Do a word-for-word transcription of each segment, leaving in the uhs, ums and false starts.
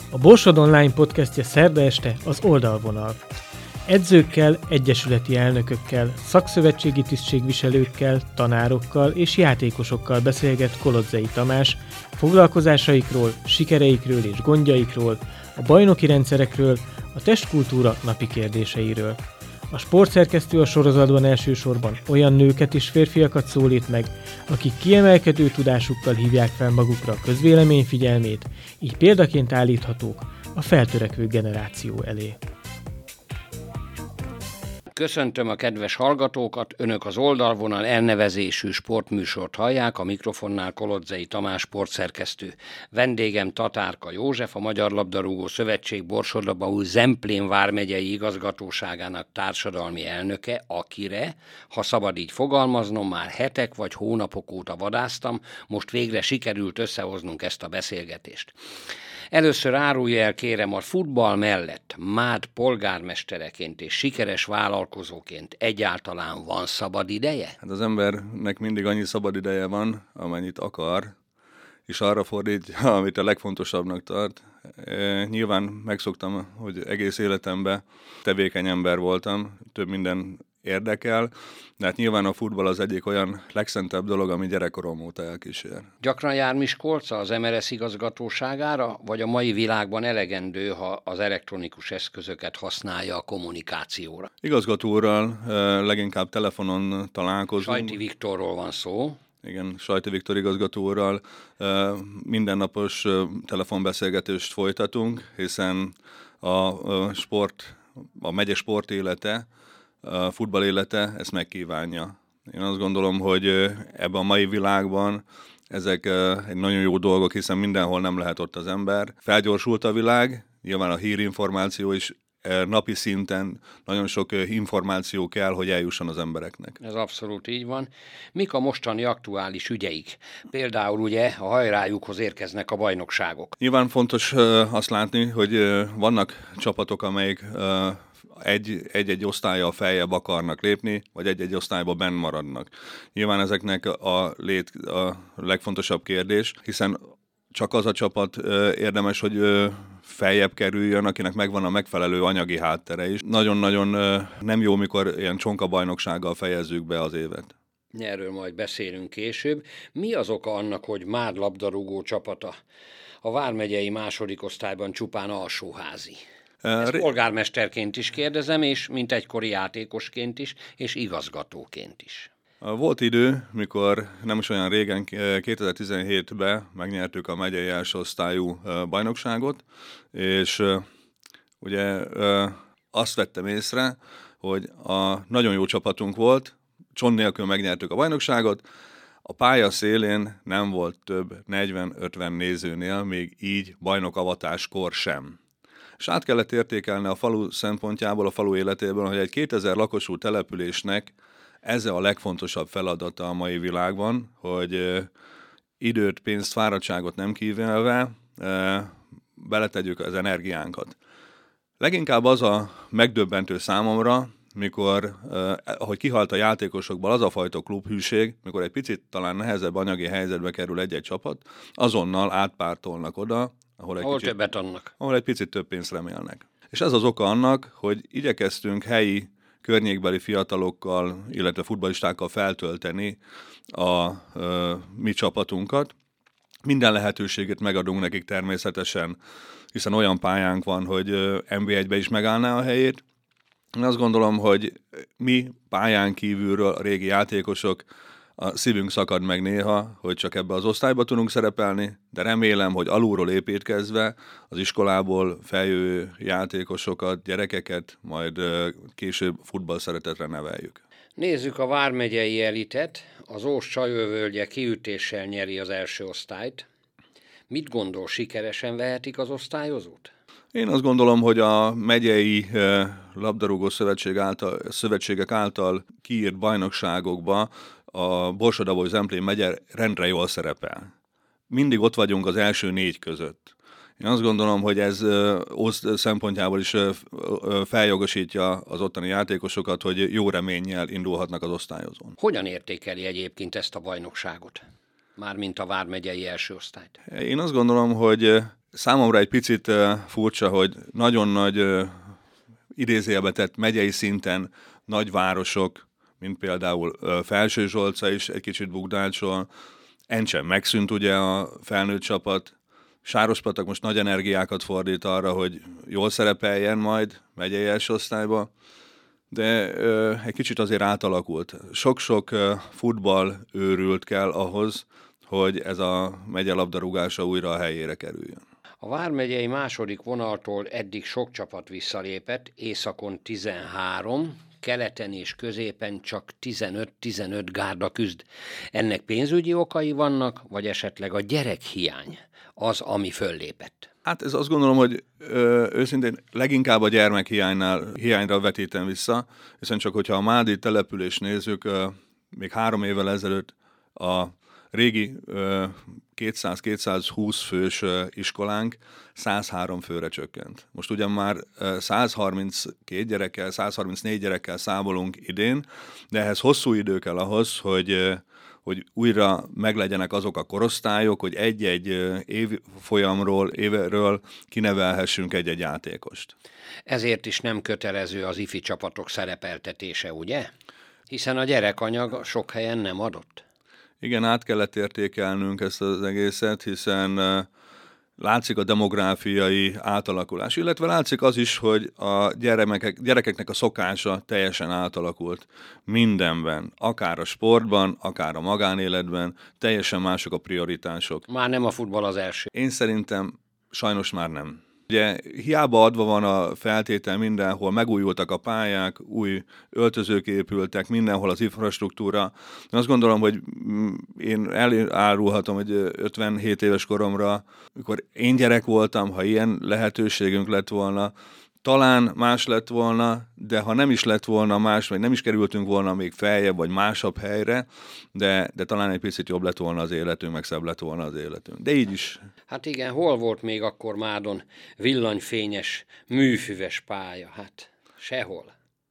A Borsod Online podcastje szerda este az Oldalvonal. Edzőkkel, egyesületi elnökökkel, szakszövetségi tisztségviselőkkel, tanárokkal és játékosokkal beszélget Kolodzei Tamás foglalkozásaikról, sikereikről és gondjaikról, a bajnoki rendszerekről, a testkultúra napi kérdéseiről. A sportszerkesztő a sorozatban elsősorban olyan nőket és férfiakat szólít meg, akik kiemelkedő tudásukkal hívják fel magukra a közvélemény figyelmét, így példaként állíthatók a feltörekvő generáció elé. Köszöntöm a kedves hallgatókat, önök az Oldalvonal elnevezésű sportműsort hallják, a mikrofonnál Kolodzei Tamás sportszerkesztő. Vendégem Tatárka József, a Magyar Labdarúgó Szövetség Borsod-Abaúj-Zemplén vármegyei igazgatóságának társadalmi elnöke, akire, ha szabad így fogalmaznom, már hetek vagy hónapok óta vadáztam, most végre sikerült összehoznunk ezt a beszélgetést. Először árulja el, kérem, a futball mellett Mád polgármestereként és sikeres vállalkozóként egyáltalán van szabad ideje? Hát az embernek mindig annyi szabad ideje van, amennyit akar, és arra fordítja, amit a legfontosabbnak tart. E, nyilván megszoktam, hogy egész életemben tevékeny ember voltam, több minden érdekel, de hát nyilván a futball az egyik olyan legszentebb dolog, ami gyerekkorom óta elkísér. Gyakran jár Miskolcra az em er es igazgatóságára, vagy a mai világban elegendő, ha az elektronikus eszközöket használja a kommunikációra? Igazgató úrral leginkább telefonon találkozunk. Sajti Viktorról van szó. Igen, Sajti Viktor igazgató úrral mindennapos telefonbeszélgetést folytatunk, hiszen a sport, a megye sport élete, a futball élete ezt megkívánja. Én azt gondolom, hogy ebben a mai világban ezek egy nagyon jó dolgok, hiszen mindenhol nem lehet ott az ember. Felgyorsult a világ, nyilván a hírinformáció is napi szinten nagyon sok információ kell, hogy eljusson az embereknek. Ez abszolút így van. Mik a mostani aktuális ügyeik? Például ugye a hajrájukhoz érkeznek a bajnokságok. Nyilván fontos azt látni, hogy vannak csapatok, amelyek Egy, egy-egy osztállyal feljebb akarnak lépni, vagy egy-egy osztályba benn maradnak. Nyilván ezeknek a, lét, a legfontosabb kérdés, hiszen csak az a csapat érdemes, hogy feljebb kerüljön, akinek megvan a megfelelő anyagi háttere is. Nagyon-nagyon nem jó, mikor ilyen csonkabajnoksággal fejezzük be az évet. Erről majd beszélünk később. Mi az oka annak, hogy Mád labdarúgó csapata a vármegyei második osztályban csupán alsóházi? Ezt polgármesterként is kérdezem, és mint egykori játékosként is, és igazgatóként is. Volt idő, mikor nem is olyan régen, kétezer-tizenhétben megnyertük a megyei első osztályú bajnokságot, és ugye azt vettem észre, hogy a nagyon jó csapatunk volt, csont nélkül megnyertük a bajnokságot, a pálya szélén nem volt több negyven-ötven nézőnél, még így bajnokavatáskor sem. És át kellett értékelni a falu szempontjából, a falu életéből, hogy egy kétezer lakosú településnek ez a legfontosabb feladata a mai világban, hogy időt, pénzt, fáradtságot nem kímélve beletegyük az energiánkat. Leginkább az a megdöbbentő számomra, mikor, ahogy kihalt a játékosokból az a fajta klubhűség, mikor egy picit talán nehezebb anyagi helyzetbe kerül egy-egy csapat, azonnal átpártolnak oda, ahol egy, ahol kicsit, többet annak. ahol egy picit több pénzt remélnek. És ez az oka annak, hogy igyekeztünk helyi környékbeli fiatalokkal, illetve futballistákkal feltölteni a, a mi csapatunkat. Minden lehetőséget megadunk nekik természetesen, hiszen olyan pályánk van, hogy en bé egybe is megállná a helyét. Én azt gondolom, hogy mi pályán kívülről, a régi játékosok, a szívünk szakad meg néha, hogy csak ebbe az osztályba tudunk szerepelni, de remélem, hogy alulról építkezve az iskolából feljövő játékosokat, gyerekeket majd később futballszeretetre neveljük. Nézzük a vármegyei elitet. Az Ós-Csajövölgye kiütéssel nyeri az első osztályt. Mit gondol, sikeresen vehetik az osztályozót? Én azt gondolom, hogy a megyei labdarúgó szövetség által, szövetségek által kiírt bajnokságokba a Borsod-Abaúj-Zemplén megye rendre jól szerepel. Mindig ott vagyunk az első négy között. Én azt gondolom, hogy ez oszt szempontjából is feljogosítja az ottani játékosokat, hogy jó reménnyel indulhatnak az osztályozón. Hogyan értékeli egyébként ezt a bajnokságot? mármint a vármegyei első osztályt? Én azt gondolom, hogy számomra egy picit furcsa, hogy nagyon nagy idézőjelbe tett megyei szinten nagyvárosok, mint például Felsőzsolca is egy kicsit bukdácsol, Encsen megszűnt ugye a felnőtt csapat, Sárospatak most nagy energiákat fordít arra, hogy jól szerepeljen majd megyei első osztályba, de ö, egy kicsit azért átalakult. Sok-sok ö, futball őrült kell ahhoz, hogy ez a megye labdarúgása újra a helyére kerüljön. A vármegyei második vonaltól eddig sok csapat visszalépett, északon tizenhárom, keleten és középen csak tizenöt-tizenöt gárda küzd. Ennek pénzügyi okai vannak, vagy esetleg a gyerekhiány az, ami föllépett? Hát ez azt gondolom, hogy ö, őszintén leginkább a gyermekhiánynál hiányra vetítem vissza, hiszen csak hogyha a Mádi települést nézzük, ö, még három évvel ezelőtt a régi ö, kétszáz-kétszázhúsz fős ö, iskolánk százhárom főre csökkent. Most ugyan már ö, százharminckét gyerekkel, százharmincnégy gyerekkel számolunk idén, de ehhez hosszú idő kell ahhoz, hogy ö, hogy újra meglegyenek azok a korosztályok, hogy egy-egy évfolyamról, évről kinevelhessünk egy-egy játékost. Ezért is nem kötelező az ifi csapatok szerepeltetése, ugye? Hiszen a gyerekanyag sok helyen nem adott. Igen, át kellett értékelnünk ezt az egészet, hiszen látszik a demográfiai átalakulás, illetve látszik az is, hogy a gyermekek, gyerekeknek a szokása teljesen átalakult mindenben, akár a sportban, akár a magánéletben, teljesen mások a prioritások. Már nem a futball az első. Én szerintem sajnos már nem. Ugye hiába adva van a feltétel mindenhol, megújultak a pályák, új öltözők épültek, mindenhol az infrastruktúra. Én azt gondolom, hogy én elárulhatom, hogy ötvenhét éves koromra, amikor én gyerek voltam, ha ilyen lehetőségünk lett volna, talán más lett volna, de ha nem is lett volna más, vagy nem is kerültünk volna még feljebb, vagy másabb helyre, de, de talán egy picit jobb lett volna az életünk, meg szebb lett volna az életünk. De így is. Hát igen, hol volt még akkor Mádon villanyfényes, műfüves pálya? Hát sehol.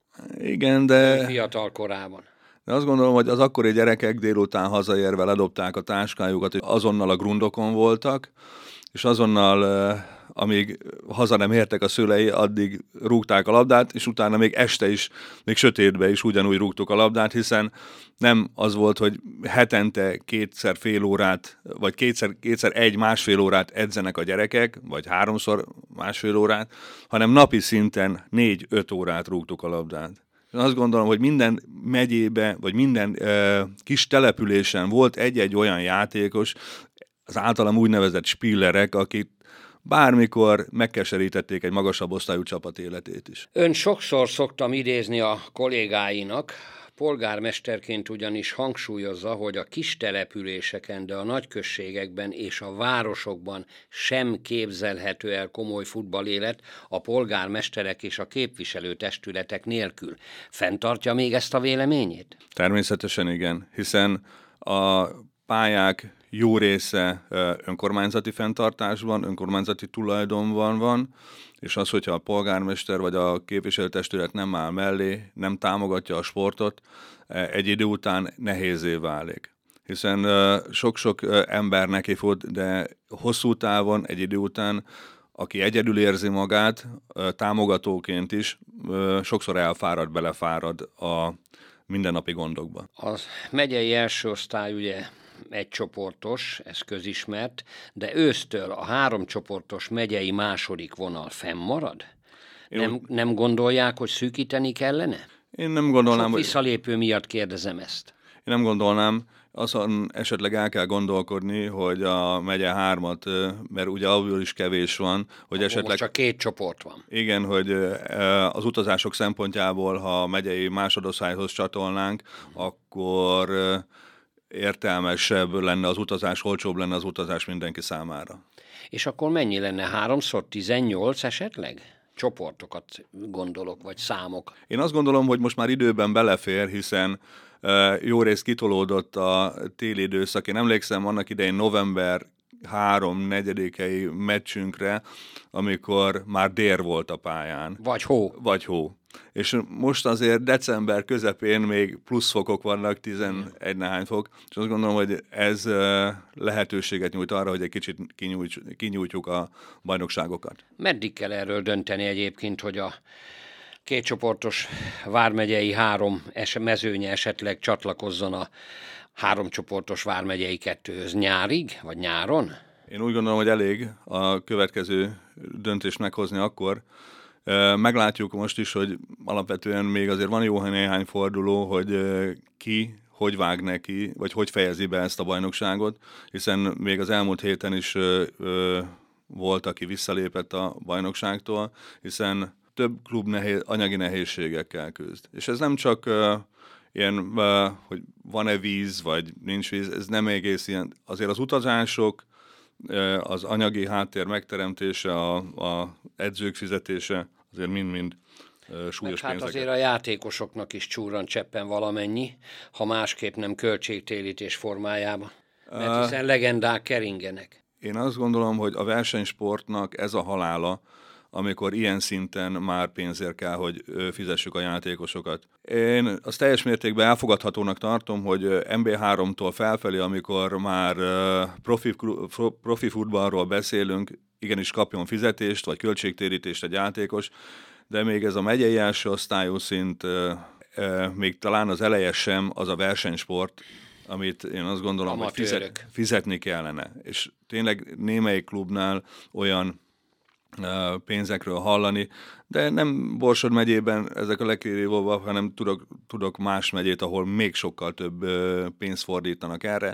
Igen, de... Fiatal korában. De azt gondolom, hogy az akkori gyerekek délután hazaérve ledobták a táskájukat, hogy azonnal a grundokon voltak, és azonnal, amíg haza nem értek a szülei, addig rúgták a labdát, és utána még este is, még sötétbe is ugyanúgy rúgtuk a labdát, hiszen nem az volt, hogy hetente kétszer fél órát, vagy kétszer, kétszer egy másfél órát edzenek a gyerekek, vagy háromszor másfél órát, hanem napi szinten négy-öt órát rúgtuk a labdát. Én azt gondolom, hogy minden megyébe, vagy minden uh, kis településen volt egy-egy olyan játékos, az általam úgynevezett spillerek, akik bármikor megkeserítették egy magasabb osztályú csapat életét is. Ön sokszor szoktam idézni a kollégáinak, polgármesterként ugyanis hangsúlyozza, hogy a kis településeken, de a nagyközségekben és a városokban sem képzelhető el komoly futballélet a polgármesterek és a képviselőtestületek nélkül. Fenntartja még ezt a véleményét? Természetesen igen, hiszen a pályák jó része önkormányzati fenntartásban, önkormányzati tulajdonban van, és az, hogyha a polgármester vagy a képviselőtestület nem áll mellé, nem támogatja a sportot, egy idő után nehézzé válik. Hiszen sok-sok ember neki fut, de hosszú távon, egy idő után, aki egyedül érzi magát, támogatóként is, sokszor elfárad, belefárad a mindennapi gondokba. Az megyei első osztály ugye egy csoportos, ez közismert, de ősztől a három csoportos megyei második vonal fennmarad? Nem, nem gondolják, hogy szűkíteni kellene? Én nem gondolnám, Sok hogy... visszalépő miatt kérdezem ezt. Én nem gondolnám, azon esetleg el kell gondolkodni, hogy a megye hármat, mert ugye abból is kevés van, hogy Akkor esetleg... most csak két csoport van. Igen, hogy az utazások szempontjából, ha a megyei másodosztályhoz csatolnánk, akkor értelmesebb lenne az utazás, olcsóbb lenne az utazás mindenki számára. És akkor mennyi lenne? Háromszor tizennyolc esetleg? Csoportokat gondolok, vagy számok. Én azt gondolom, hogy most már időben belefér, hiszen jó részt kitolódott a téli időszak. Én emlékszem, annak idején november három negyedikei meccsünkre, amikor már dér volt a pályán. Vagy hó. Vagy hó. És most azért december közepén még pluszfokok vannak, tizenegy nehány fok, és azt gondolom, hogy ez lehetőséget nyújt arra, hogy egy kicsit kinyújtjuk a bajnokságokat. Meddig kell erről dönteni egyébként, hogy a kétcsoportos vármegyei három es- mezőnye esetleg csatlakozzon a háromcsoportos vármegyei kettőhöz nyárig, vagy nyáron? Én úgy gondolom, hogy elég a következő döntést meghozni akkor. Meglátjuk most is, hogy alapvetően még azért van jó néhány forduló, hogy ki hogy vág neki, vagy hogy fejezi be ezt a bajnokságot, hiszen még az elmúlt héten is volt, aki visszalépett a bajnokságtól, hiszen több klub nehéz, anyagi nehézségekkel küzd. És ez nem csak uh, ilyen, uh, hogy van-e víz, vagy nincs víz, ez nem egész ilyen. Azért az utazások, uh, az anyagi háttér megteremtése, a, a edzők fizetése, azért mind-mind uh, súlyos hát pénzeket. azért a játékosoknak is csúran cseppen valamennyi, ha másképp nem költségtérítés formájában. Mert hiszen legendák keringenek. Én azt gondolom, hogy a versenysportnak ez a halála, amikor ilyen szinten már pénzért kell, hogy fizessük a játékosokat. Én azt teljes mértékben elfogadhatónak tartom, hogy em bé háromtól felfelé, amikor már profi, profi futballról beszélünk, igenis kapjon fizetést, vagy költségtérítést egy játékos, de még ez a megyei első osztályú szint, még talán az eleje sem az a versenysport, amit én azt gondolom, hogy fizet, fizetni kellene. És tényleg némelyik klubnál olyan pénzekről hallani, de nem Borsod megyében ezek a legkirívóbbak, hanem tudok, tudok más megyét, ahol még sokkal több pénzt fordítanak erre.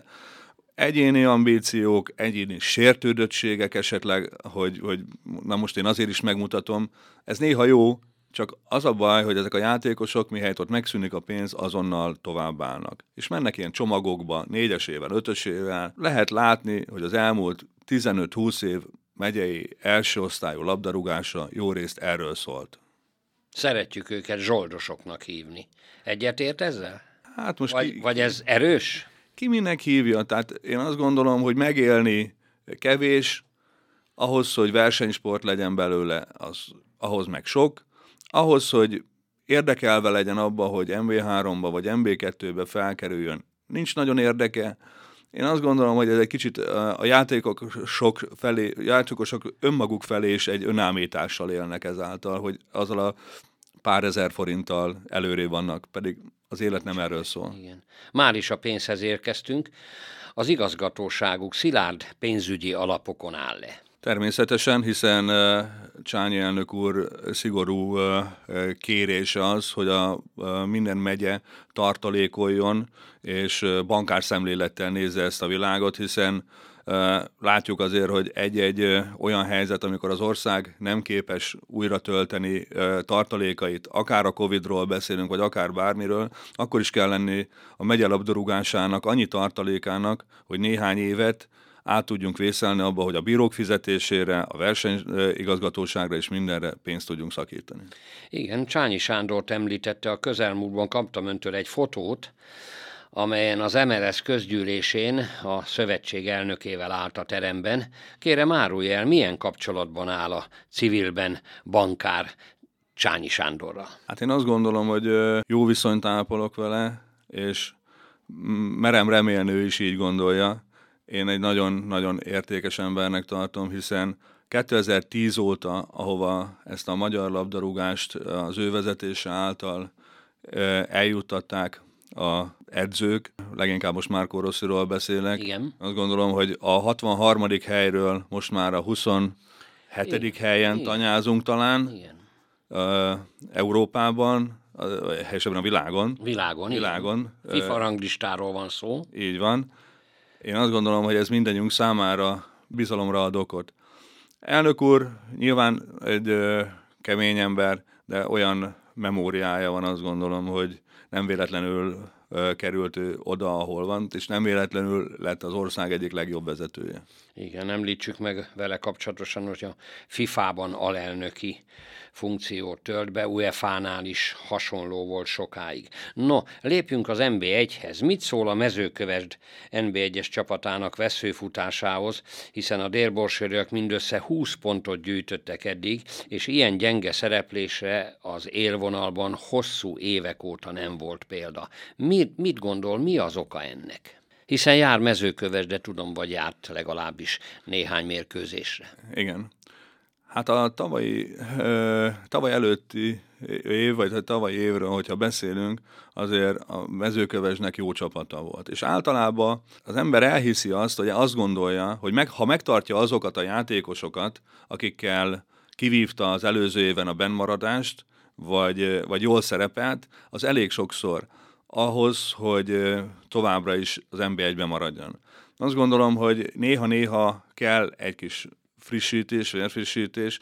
Egyéni ambíciók, egyéni sértődöttségek esetleg, hogy, hogy na most én azért is megmutatom, ez néha jó, csak az a baj, hogy ezek a játékosok, mihelyt ott megszűnik a pénz, azonnal továbbállnak. És mennek ilyen csomagokba, négyesével, ötösével. Lehet látni, hogy az elmúlt tizenöt-húsz év megyei első osztályú labdarúgása jó részt erről szólt. Szeretjük őket zsoldosoknak hívni. Egyetért ezzel? Hát most vagy, ki, vagy ez erős? Ki minek hívja? Tehát én azt gondolom, hogy megélni kevés, ahhoz, hogy versenysport legyen belőle, az, ahhoz meg sok. Ahhoz, hogy érdekelve legyen abba, hogy em bé háromba vagy em bé kettőbe felkerüljön, nincs nagyon érdeke. Én azt gondolom, hogy ez egy kicsit a játékosok felé, játékosok önmaguk felé is egy önállítással élnek ezáltal, hogy azzal a pár ezer forinttal előrébb vannak, pedig az élet nem erről szól. Igen. Már is a pénzhez érkeztünk. Az igazgatóságuk szilárd pénzügyi alapokon áll-e? Természetesen, hiszen uh, Csányi elnök úr szigorú uh, kérése az, hogy a, uh, minden megye tartalékoljon, és uh, bankárszemlélettel nézze ezt a világot, hiszen uh, látjuk azért, hogy egy-egy uh, olyan helyzet, amikor az ország nem képes újra tölteni uh, tartalékait, akár a Covidról beszélünk, vagy akár bármiről, akkor is kell lenni a megye labdarúgásának annyi tartalékának, hogy néhány évet át tudjunk vészelni abba, hogy a bírók fizetésére, a versenyigazgatóságra és mindenre pénzt tudjunk szakítani. Igen, Csányi Sándort említette, a közelmúltban kaptam öntől egy fotót, amelyen az em el es közgyűlésén a szövetség elnökével állt a teremben. Kérem, árulj el, milyen kapcsolatban áll a civilben bankár Csányi Sándorral? Hát én azt gondolom, hogy jó viszonyt ápolok vele, és merem remélni, ő is így gondolja. Én egy nagyon-nagyon értékes embernek tartom, hiszen kétezer-tíz óta, ahova ezt a magyar labdarúgást az ő vezetése által eljuttatták a edzők, leginkább most Márkó Rossziról beszélek. Igen. Azt gondolom, hogy a hatvanharmadik helyről most már a huszonhetedik helyen Igen. tanyázunk talán. Igen. Uh, Európában, helyesebben a világon. Világon, világon. FIFA ranglistáról van szó. Így van. Én azt gondolom, hogy ez mindannyiunk számára bizalomra ad okot. Elnök úr nyilván egy ö, kemény ember, de olyan memóriája van, azt gondolom, hogy nem véletlenül került ő oda, ahol van, és nem véletlenül lett az ország egyik legjobb vezetője. Igen, említsük meg vele kapcsolatosan, hogy a fifában alelnöki funkciót tölt be, u e fá á-nál is hasonló volt sokáig. No, lépjünk az en bé egyhez. Mit szól a Mezőkövesd en bé egyes csapatának veszőfutásához, hiszen a délborsőrök mindössze húsz pontot gyűjtöttek eddig, és ilyen gyenge szereplésre az élvonalban hosszú évek óta nem volt példa. Mit, mit gondol, mi az oka ennek? Hiszen jár Mezőkövesd, de tudom, vagy járt legalábbis néhány mérkőzésre. Igen. Hát a tavalyi, tavaly előtti év, vagy a tavalyi évről, hogyha beszélünk, azért a Mezőkövesdnek jó csapata volt. És általában az ember elhiszi azt, hogy azt gondolja, hogy meg, ha megtartja azokat a játékosokat, akikkel kivívta az előző éven a bennmaradást, vagy, vagy jól szerepelt, az elég sokszor ahhoz, hogy továbbra is az en bé egyben maradjon. Azt gondolom, hogy néha-néha kell egy kis frissítés, vagy frissítés,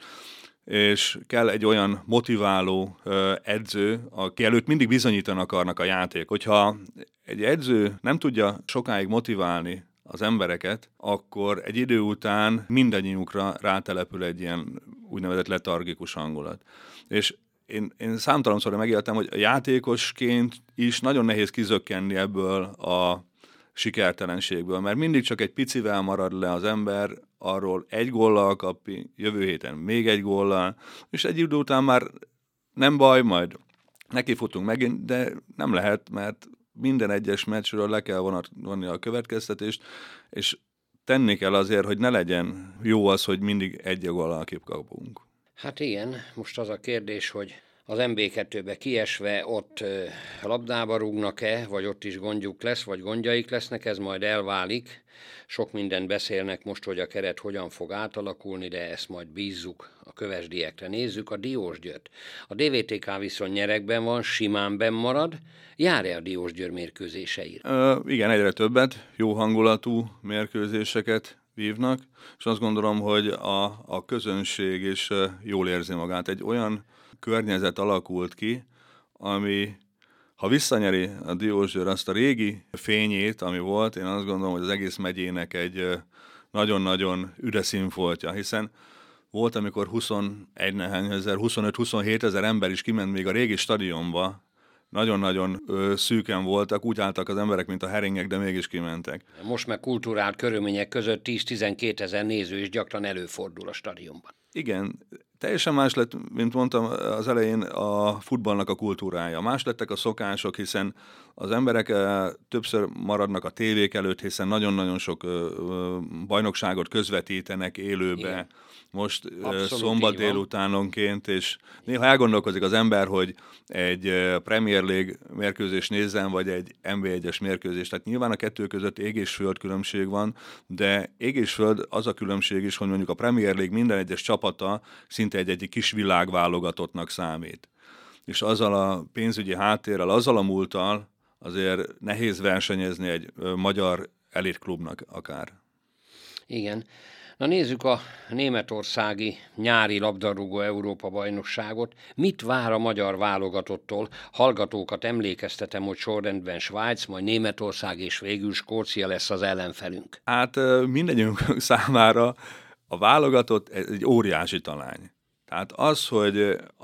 és kell egy olyan motiváló edző, aki előtt mindig bizonyítani akarnak a játék. Hogyha egy edző nem tudja sokáig motiválni az embereket, akkor egy idő után mindannyiukra rátelepül egy ilyen úgynevezett letargikus hangulat. És Én, én számtalanszor megéltem, hogy a játékosként is nagyon nehéz kizökkenni ebből a sikertelenségből, mert mindig csak egy picivel marad le az ember, arról egy góllal kap, jövő héten még egy góllal, és egy idő után már nem baj, majd nekifutunk megint, de nem lehet, mert minden egyes meccsről le kell vonni a következtetést, és tenni kell azért, hogy ne legyen jó az, hogy mindig egy góllal kikapunk. Hát igen, most az a kérdés, hogy az en bé kettőbe kiesve ott ö, labdába rúgnak-e, vagy ott is gondjuk lesz, vagy gondjaik lesznek, ez majd elválik. Sok mindent beszélnek most, hogy a keret hogyan fog átalakulni, de ezt majd bízzuk a kövesdiekre. Nézzük a Diósgyőrt. A dé vé té ká viszont nyerekben van, simán benn marad. Jár-e a Diósgyőr mérkőzéseire? Ö, igen, egyre többet, jó hangulatú mérkőzéseket vívnak, és azt gondolom, hogy a, a közönség is jól érzi magát. Egy olyan környezet alakult ki, ami, ha visszanyeri a Diósgyőr azt a régi fényét, ami volt, én azt gondolom, hogy az egész megyének egy nagyon-nagyon üres színfoltja, hiszen volt, amikor huszonegy ezer, huszonöt-huszonhét ezer ember is kiment még a régi stadionba, nagyon-nagyon ö, szűken voltak, úgy álltak az emberek, mint a heringek, de mégis kimentek. Most meg kulturált körülmények között tíz-tizenkét ezer néző is gyakran előfordul a stadionban. Igen, teljesen más lett, mint mondtam az elején, a futballnak a kultúrája. Más lettek a szokások, hiszen az emberek eh, többször maradnak a tévék előtt, hiszen nagyon-nagyon sok eh, bajnokságot közvetítenek élőbe. Igen. Most Abszolút szombat délutánonként, és néha elgondolkozik az ember, hogy egy Premier League mérkőzés nézzen, vagy egy en bé egyes mérkőzés. Tehát nyilván a kettő között ég és föld különbség van, de ég és föld az a különbség is, hogy mondjuk a Premier League minden egyes csapata szinte egy-egy kis világválogatottnak számít. És azzal a pénzügyi háttérrel, azzal a múlttal azért nehéz versenyezni egy magyar elitklubnak akár. Igen. Na nézzük a németországi nyári labdarúgó Európa-bajnokságot. Mit vár a magyar válogatottól? Hallgatókat emlékeztetem, hogy sorrendben Svájc, majd Németország és végül Skócia lesz az ellenfelünk. Hát mindegyünk számára a válogatott egy óriási talány. Tehát az, hogy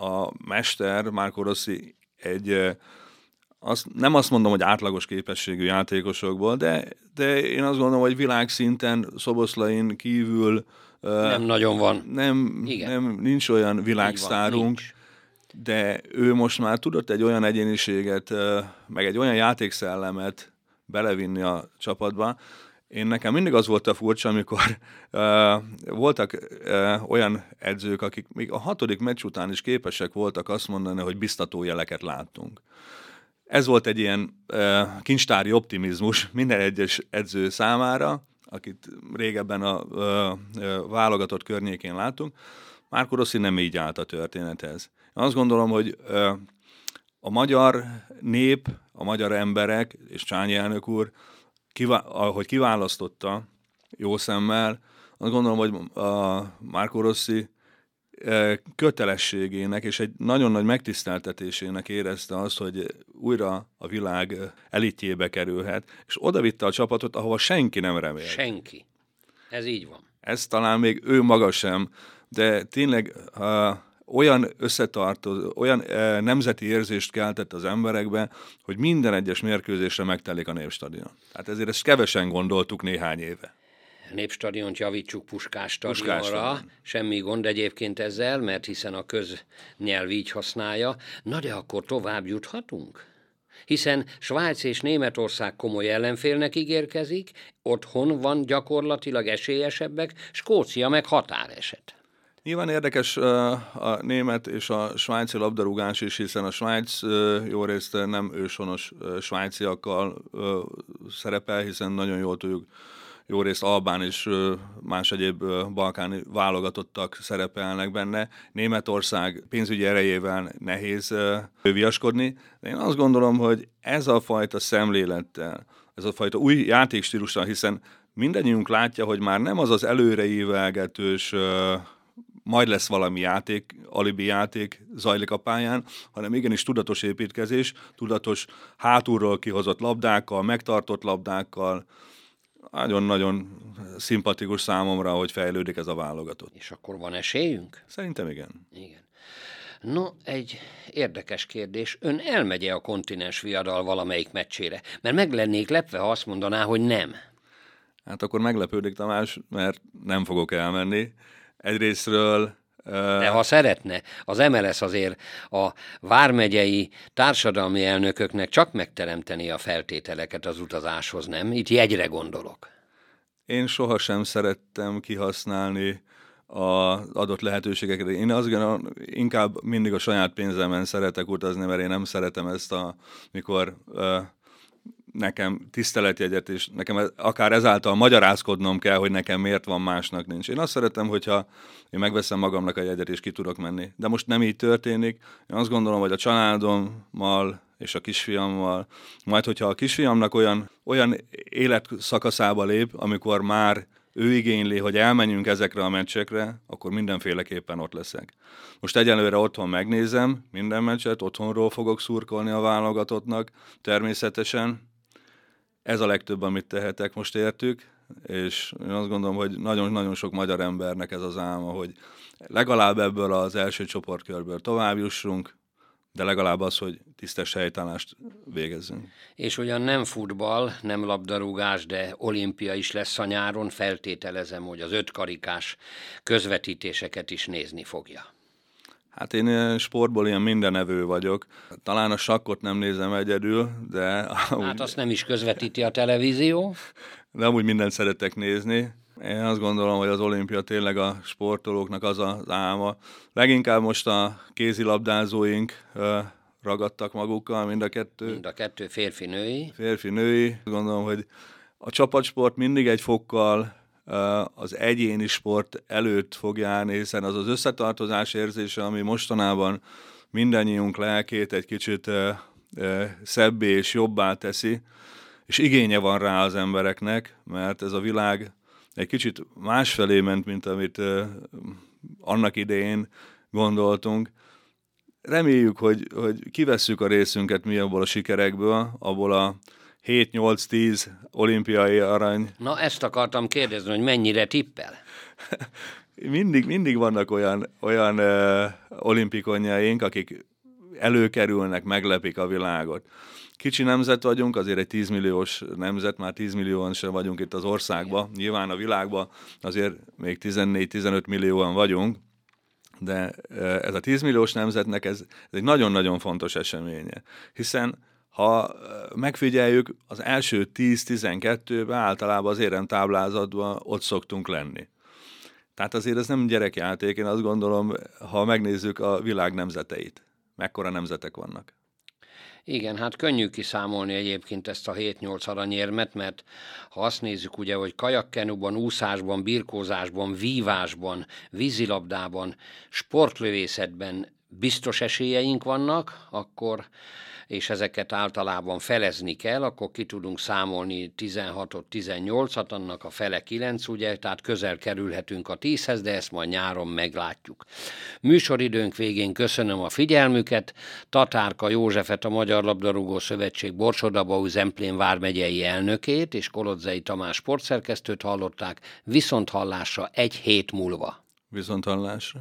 a mester, Marco Rossi egy... Azt, nem azt mondom, hogy átlagos képességű játékosokból, de, de én azt gondolom, hogy világszinten Szoboszlain kívül nem uh, nagyon van. Nem, nem, nincs olyan világsztárunk, van, nincs. De ő most már tudott egy olyan egyéniséget, uh, meg egy olyan játékszellemet belevinni a csapatba. Én nekem mindig az volt a furcsa, amikor uh, voltak uh, olyan edzők, akik még a hatodik meccs után is képesek voltak azt mondani, hogy biztató jeleket láttunk. Ez volt egy ilyen uh, kincstári optimizmus minden egyes edző számára, akit régebben a uh, uh, válogatott környékén látunk. Marco Rossi nem így állt a történethez. Én azt gondolom, hogy uh, a magyar nép, a magyar emberek, és Csányi elnök úr, kivá- ahogy kiválasztotta jó szemmel, azt gondolom, hogy a Marco Rossi kötelességének és egy nagyon nagy megtiszteltetésének érezte azt, hogy újra a világ elitjébe kerülhet, és oda vitte a csapatot, ahova senki nem remélt. Senki. Ez így van. Ez talán még ő maga sem, de tényleg uh, olyan összetartó, olyan uh, nemzeti érzést keltett az emberekbe, hogy minden egyes mérkőzésre megtelik a Népstadion. Tehát ezért ezt kevesen gondoltuk néhány éve. Népstadiont javítsuk Puskás stadionra, Puskás semmi gond egyébként ezzel, mert hiszen a köznyelv így használja. Na de akkor tovább juthatunk? Hiszen Svájc és Németország komoly ellenfélnek ígérkezik, otthon van gyakorlatilag esélyesebbek, Skócia meg határeset. Nyilván érdekes a német és a svájci labdarúgás is, hiszen a Svájc jó részt nem őshonos svájciakkal szerepel, hiszen nagyon jól tudjuk, jó részt albán és más egyéb balkáni válogatottak szerepelnek benne. Németország pénzügyi erejével nehéz viaskodni, de én azt gondolom, hogy ez a fajta szemlélettel, ez a fajta új játékstílussal, hiszen mindannyiunk látja, hogy már nem az az előreívelgetős majd lesz valami játék, alibi játék zajlik a pályán, hanem igenis tudatos építkezés, tudatos hátulról kihozott labdákkal, megtartott labdákkal. Nagyon-nagyon szimpatikus számomra, hogy fejlődik ez a válogatott. És akkor van esélyünk? Szerintem igen. Igen. No, egy érdekes kérdés. Ön elmegye a kontinens viadal valamelyik meccsére? Mert meg lennék lepve, ha azt mondaná, hogy nem. Hát akkor meglepődik Tamás, mert nem fogok elmenni. Egyrésztről... De ha szeretne, az em el es azért a vármegyei társadalmi elnököknek csak megteremteni a feltételeket az utazáshoz, nem? Itt jegyre gondolok. Én sohasem szerettem kihasználni az adott lehetőségeket. Én azt gondolom, inkább mindig a saját pénzemen szeretek utazni, mert én nem szeretem ezt, a, mikor uh, nekem tiszteletjegyet, és nekem akár ezáltal magyarázkodnom kell, hogy nekem miért van, másnak nincs. Én azt szeretem, hogyha én megveszem magamnak a jegyet, és ki tudok menni. De most nem így történik. Én azt gondolom, hogy a családommal és a kisfiammal, majd hogyha a kisfiamnak olyan, olyan életszakaszába lép, amikor már ő igényli, hogy elmenjünk ezekre a meccsekre, akkor mindenféleképpen ott leszek. Most egyelőre otthon megnézem minden meccset, otthonról fogok szurkolni a válogatottnak, természetesen. Ez a legtöbb, amit tehetek, most értük, és én azt gondolom, hogy nagyon-nagyon sok magyar embernek ez az álma, hogy legalább ebből az első csoportkörből tovább jussunk, de legalább az, hogy tisztes helytállást végezzünk. És ugyan nem futball, nem labdarúgás, de olimpia is lesz a nyáron, feltételezem, hogy az ötkarikás közvetítéseket is nézni fogja. Hát én sportból ilyen mindenevő vagyok. Talán a sakkot nem nézem egyedül, de... Hát amúgy, azt nem is közvetíti a televízió. De amúgy mindent szeretek nézni. Én azt gondolom, hogy az olimpia tényleg a sportolóknak az az álma. Leginkább most a kézilabdázóink ragadtak magukkal, mind a kettő. Mind a kettő férfi-női. Férfi-női. Gondolom, hogy a csapatsport mindig egy fokkal az egyéni sport előtt fog járni, hiszen az az összetartozás érzése, ami mostanában mindannyiunk lelkét egy kicsit szebbé és jobbá teszi, és igénye van rá az embereknek, mert ez a világ egy kicsit másfelé ment, mint amit annak idején gondoltunk. Reméljük, hogy, hogy kivesszük a részünket mi abból a sikerekből, abból a hét nyolc tíz olimpiai arany. Na, ezt akartam kérdezni, hogy mennyire tippel? mindig, mindig vannak olyan, olyan uh, olimpikonjaink, akik előkerülnek, meglepik a világot. Kicsi nemzet vagyunk, azért egy tízmilliós nemzet, már tízmillióan sem vagyunk itt az országban. Nyilván a világban azért még tizennégy-tizenöt millióan vagyunk, de ez a tízmilliós nemzetnek ez, ez egy nagyon-nagyon fontos eseménye. Hiszen ha megfigyeljük, az első tíz-tizenkettőben általában az éremtáblázatban ott szoktunk lenni. Tehát azért ez nem gyerekjáték, én azt gondolom, ha megnézzük a világ nemzeteit, mekkora nemzetek vannak. Igen, hát könnyű kiszámolni egyébként ezt a hét nyolc aranyérmet, mert ha azt nézzük ugye, hogy kajakkenuban, úszásban, birkózásban, vívásban, vízilabdában, sportlövészetben biztos esélyeink vannak, akkor, és ezeket általában felezni kell, akkor ki tudunk számolni tizenhatot, tizennyolcat, annak a fele kilenc, ugye, tehát közel kerülhetünk a tízhez, de ezt majd nyáron meglátjuk. Műsoridőnk végén köszönöm a figyelmüket, Tatárka Józsefet, a Magyar Labdarúgó Szövetség Borsod-Abaúj-Zemplén vármegyei elnökét, és Kolodzei Tamás sportszerkesztőt hallották, viszont hallásra egy hét múlva. Viszont hallásra.